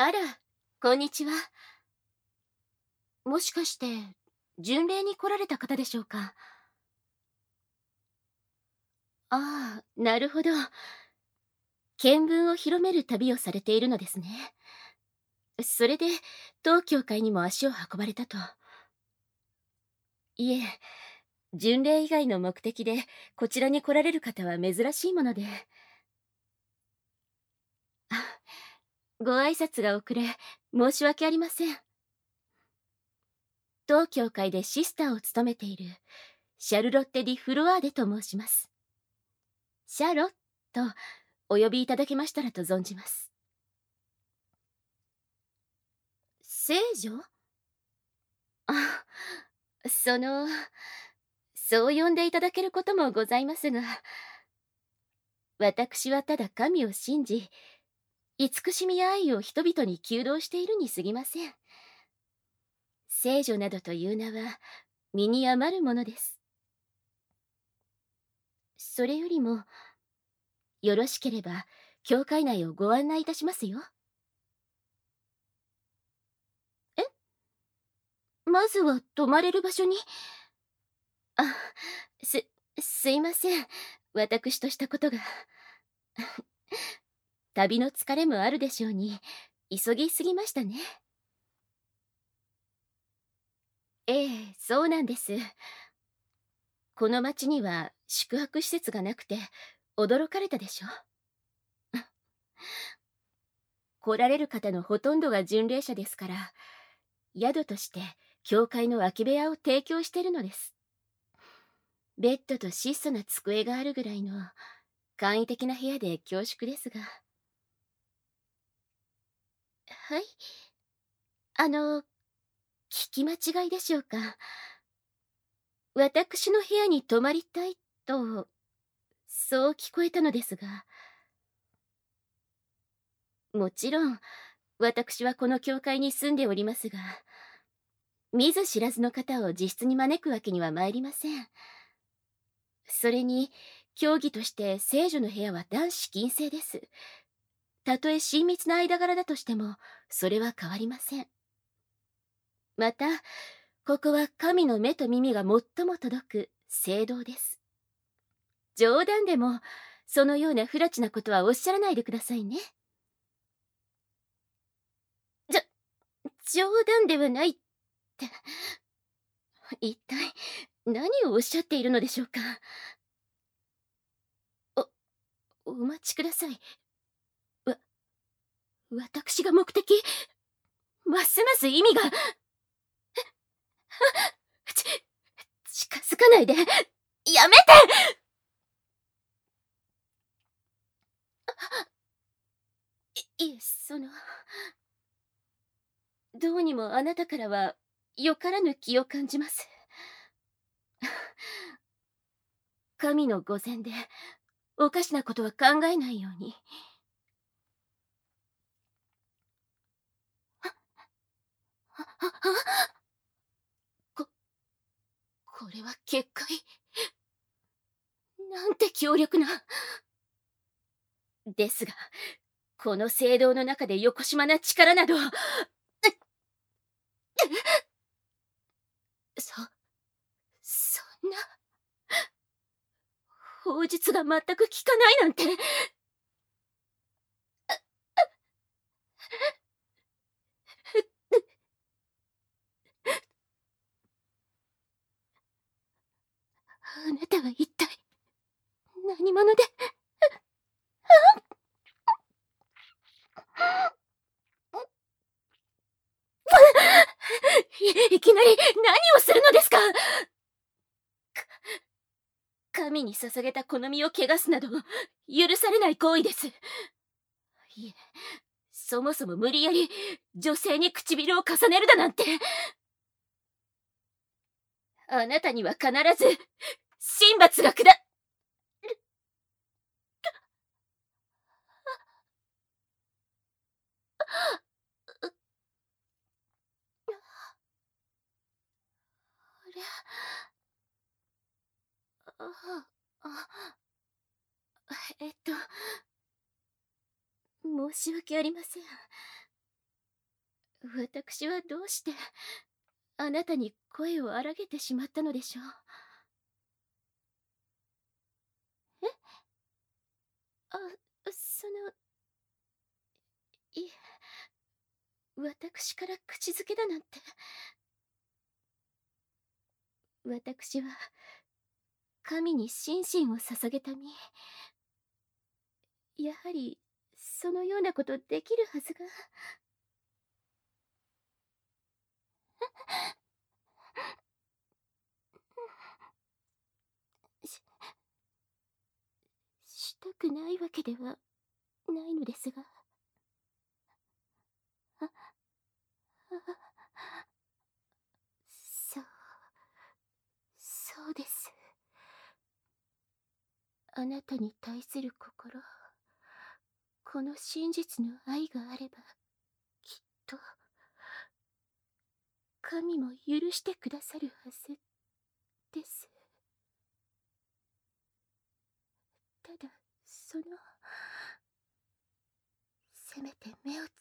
あら、こんにちは。もしかして、巡礼に来られた方でしょうか？ああ、なるほど。見聞を広める旅をされているのですね。それで、当教会にも足を運ばれたと。いえ、巡礼以外の目的で、こちらに来られる方は珍しいもので。あ、ご挨拶が遅れ、申し訳ありません。当教会でシスターを務めている、シャルロッテ・ディ・フロアーデと申します。シャロとお呼びいただけましたらと存じます。聖女？あ、その、そう呼んでいただけることもございますが、私はただ神を信じ、慈しみや愛を人々に求道しているに過ぎません。聖女などという名は身に余るものです。それよりも、よろしければ教会内をご案内いたしますよ。え、まずは泊まれる場所に。あ、す、すいません。私としたことが。旅の疲れもあるでしょうに、急ぎすぎましたね。ええ、そうなんです。この町には宿泊施設がなくて、驚かれたでしょ。来られる方のほとんどが巡礼者ですから、宿として教会の空き部屋を提供しているのです。ベッドと質素な机があるぐらいの簡易的な部屋で恐縮ですが。はい。あの、聞き間違いでしょうか。私の部屋に泊まりたいと、そう聞こえたのですが。もちろん、私はこの教会に住んでおりますが、見ず知らずの方を自室に招くわけには参りません。それに、教義として聖女の部屋は男子禁制です。たとえ親密な間柄だとしても、それは変わりません。また、ここは神の目と耳が最も届く聖堂です。冗談でも、そのような不埒なことはおっしゃらないでくださいね。じょ、冗談ではないって、一体何をおっしゃっているのでしょうか。お待ちください。わ、私が目的、ますます意味が、ち、近づかないで。やめて。いえ、どうにもあなたからは、よからぬ気を感じます。神の御前で、おかしなことは考えないように。こ、これは結界。なんて強力な。ですが、この聖堂の中でよこしまな力など。そ、そんな。法術が全く効かないなんて。あなたは一体、何者で。いきなり何をするのですか。神に捧げたこの身を汚すなど許されない行為です。いえ、そもそも無理やり女性に唇を重ねるだなんて。あなたには必ず神罰が下。あれ、ああ、えっと申し訳ありません。 私はどうしてあなたに声を荒げてしまったのでしょう。え、あ、いえ、私から口づけだなんて。私は神に心身を捧げた身。やはりそのようなことできるはずが。ししたくないわけではないのですが。あ、そう、そうです。あなたに対する心、この真実の愛があれば、きっと、神も許してくださるはずです。ただ、せめて目を